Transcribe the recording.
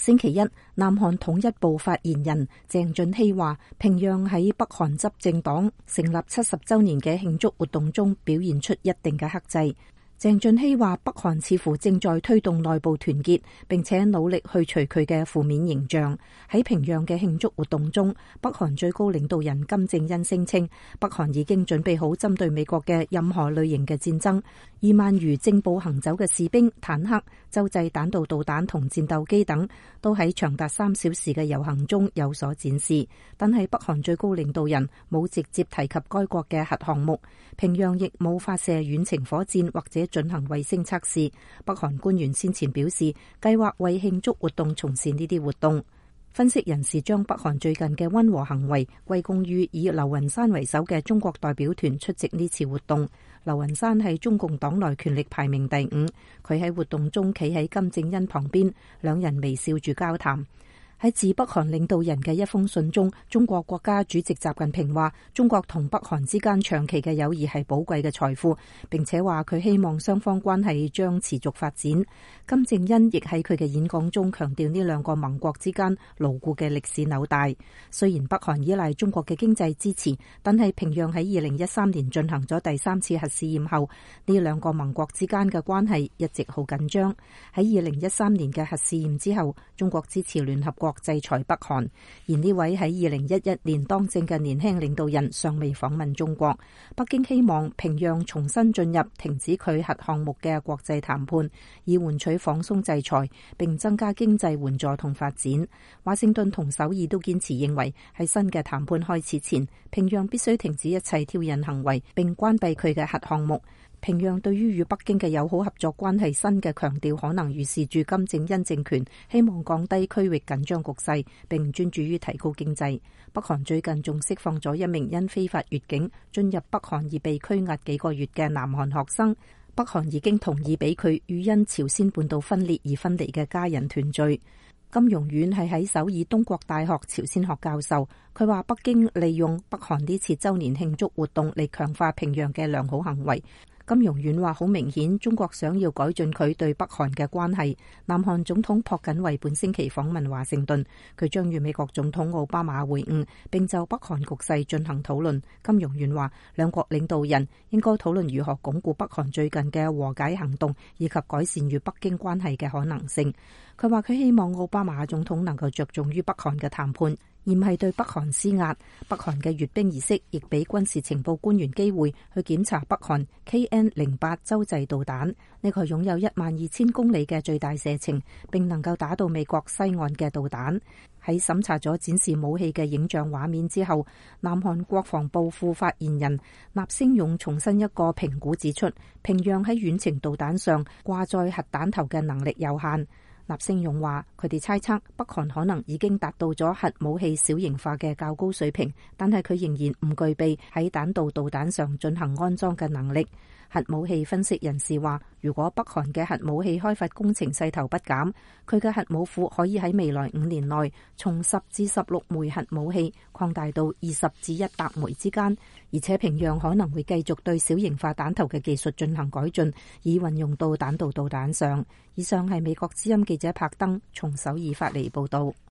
星期一，南韓統一部發言人鄭俊熙話，平壤喺北韓執政黨成立70週年嘅慶祝活動中表現出一定嘅克制。鄭俊熙話，北韓似乎正在推動內部團結，並且努力去除佢嘅負面形象。喺平壤嘅慶祝活動中，北韓最高領導人金正恩聲稱，北韓已經準備好針對美國嘅任何類型嘅戰爭。2萬餘正步行走嘅士兵、坦克、洲際彈道導彈同戰鬥機等，都喺長達3小時嘅遊行中有所展示。但係北韓最高領導人冇直接提及該國嘅核項目，平壤亦冇發射遠程火箭或者進行衛星測試。北韓官員先前表示，計劃為慶祝活動從事呢啲活動。分析人士將北韓最近嘅溫和行為歸功於以劉雲山為首嘅中國代表團出席呢次活動。劉雲山係中共黨內權力排名第5，佢喺活動中企喺金正恩旁邊，兩人微笑住交談。喺致北韓領導人嘅一封信中，中國國家主席習近平話，中國同北韓之間長期嘅友誼係寶貴嘅財富，並且話佢希望雙方關係將持續發展。金正恩亦喺佢嘅演講中強調呢兩個盟國之間牢固嘅歷史紐帶。雖然北韓依賴中國嘅經濟支持，但係平壤喺2013年進行咗第3次核試驗後，呢兩個盟國之間嘅關係一直好緊張。喺2013年嘅核試驗之後，中國支持聯合國制裁北韓，而呢位喺2011年當政嘅年輕領導人尚未訪問中國。北京希望平壤重新進入停止佢核項目嘅國際談判，以換取放鬆制裁，並增加經濟援助同發展。華盛頓同首爾都堅持認為，喺新嘅談判開始前，平壤必須停止一切挑釁行為，並關閉佢嘅核項目。平壤對於與北京嘅友好合作關係新嘅強調，可能預示住金正恩政權希望降低區域緊張局勢，並專注於提高經濟。北韓最近仲釋放咗一名因非法越境進入北韓而被拘押幾個月嘅南韓學生。北韓已經同意俾佢與因朝鮮半島分裂而分離嘅家人團聚。金容遠係喺首爾東國大學朝鮮學教授，佢話北京利用北韓呢次週年慶祝活動嚟強化平壤嘅良好行為。金容遠話，好明顯中國想要改進佢對北韓嘅關係。南韓總統朴槿惠本星期訪問華盛頓，佢將與美國總統奧巴馬會晤，並就北韓局勢進行討論。金容遠話，兩國領導人應該討論如何鞏固北韓最近嘅和解行動，以及改善與北京關係嘅可能性。佢話佢希望奧巴馬總統能夠着重於北韓嘅談判，而唔係對北韓施壓。北韓嘅閱兵儀式亦俾軍事情報官員機會去檢查北韓 KN-08 洲際導彈，呢個擁有12000公里嘅最大射程，並能夠打到美國西岸嘅導彈。喺審查咗展示武器嘅影像畫面之後，南韓國防部副發言人納星勇重申一個評估指出，平壤喺遠程導彈上掛載核彈頭嘅能力有限。納星勇話，佢哋猜測北韓可能已經達到咗核武器小型化嘅較高水平，但係佢仍然唔具備喺彈道導彈上進行安裝嘅能力。核武器分析人士話，如果北韓嘅核武器開發工程勢頭不減，佢嘅核武庫可以喺未來5年內從10至16枚核武器擴大到20至100枚之間，而且平壤可能會繼續對小型化彈頭嘅技術進行改進，以運用到彈道導彈上。以上係美國之音記者柏登從首爾發嚟報道。